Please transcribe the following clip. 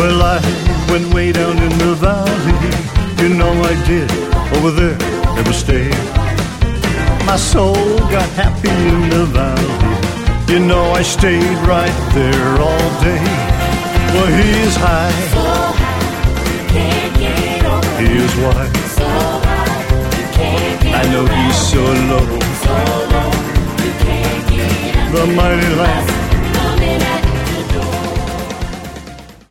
Well, I went way down in the valley. You know I did. Over there, never stayed. My soul got happy in the valley. You know I stayed right there all day. Well, he is high, So high, you can't get over. he is wide. So high, you can't get I know he's so